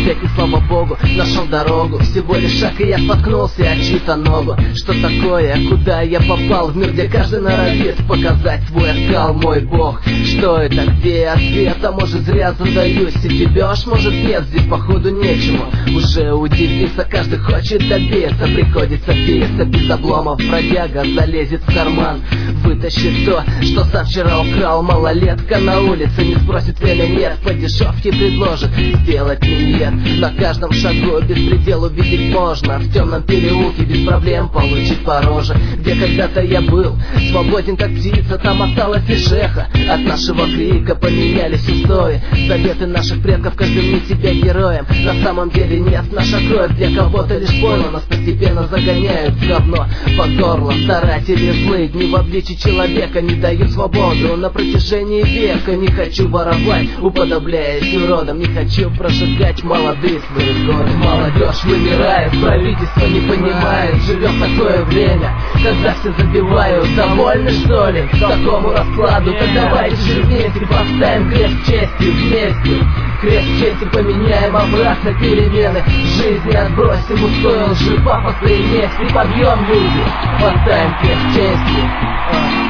опять и слава богу, нашел дорогу. Всего лишь шаг, и я споткнулся о чью-то ногу. Что такое, куда я попал? В мир, где каждый норовит показать свой оскал. Мой бог, что это, где ответ? А может зря задаюсь, и тебешь, может нет, здесь походу нечему уже удивиться. Каждый хочет добиться, приходится биться. Без обломов бродяга залезет в карман, вытащит то, что сам вчера украл. Малолетка на улице не спросит, время нет, по дешевке предложит сделать миньет. На каждом шагу беспредел увидеть можно, в темном переулке без проблем получить по роже. Где когда-то я был свободен как птица, там осталось лишь эхо от нашего крика. Поменялись устои, заветы наших предков, каждый мне себя героем. На самом деле нет, наша кровь для кого-то лишь больно. Нас постепенно загоняют в говно по горло. Старатели злые, дни в обличии человека не дают свободу на протяжении века. Не хочу воровать, уподобляясь уродам, не хочу прожигать молодые свои годы. Молодежь вымирает, правительство не понимает, живем такое время, когда все забивают. Довольны что ли такому раскладу? Так давайте же вместе поставим крест чести вместе. Крест чести поменяем, обратно перемены жизни отбросим устой лжи, пафоса и месть, и подъем, люди, поставим крест чести.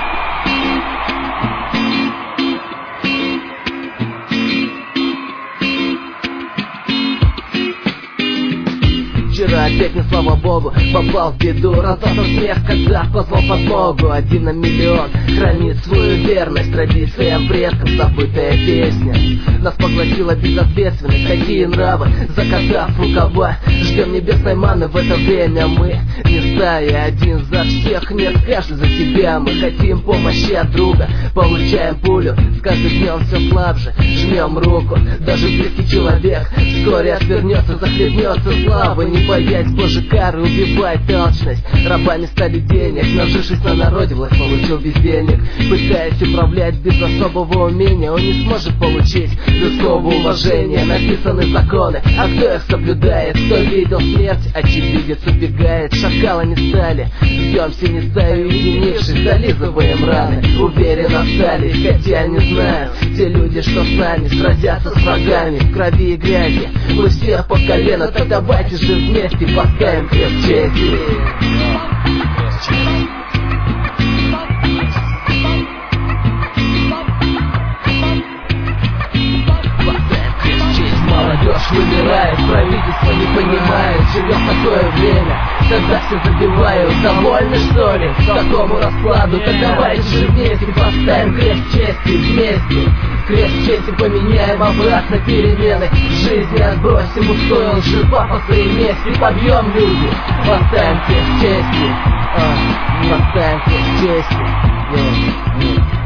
Вчера опять не слава богу, попал в беду, раздался смех, когда позвал подмогу. 1 на миллион хранит свою верность традициям предков, забытая песня. Нас поглотила безответственность, какие нравы, закатав рукава. Ждем небесной маны в это время мы, не стая, один за всех, нет, каждый за себя. Мы хотим помощи от друга, получаем пулю, с каждым днем все слабже, жмем руку. Даже близкий человек вскоре отвернется, захлебнется славы. Не боясь Божьей кары, убивает алчность. Рабами стали денег, нажившись на народе, власть получил без денег. Пытаясь управлять без особого умения, он не сможет получить людского уважения. Написаны законы, а кто их соблюдает? Кто видел смерть, очевидец убегает. Шакалами стали, ждем синей стаю, единившись, зализываем раны. Уверенно стали, хотя не знаю, те люди, что с нами сразятся с врагами в крови и грязи. Мы все по колено, так давайте же вместе поставим крест чести. Молодежь вымирает, правительство не понимает, живем в такое время, когда все забивают. Довольны что ли такому раскладу? Так давайте же вместе поставим крест чести вместе. Крест чести поменяем, обратно перемены жизни отбросим устой лжи, пафоса и месть, и подъем, люди, поставим крест чести. Поставим крест чести.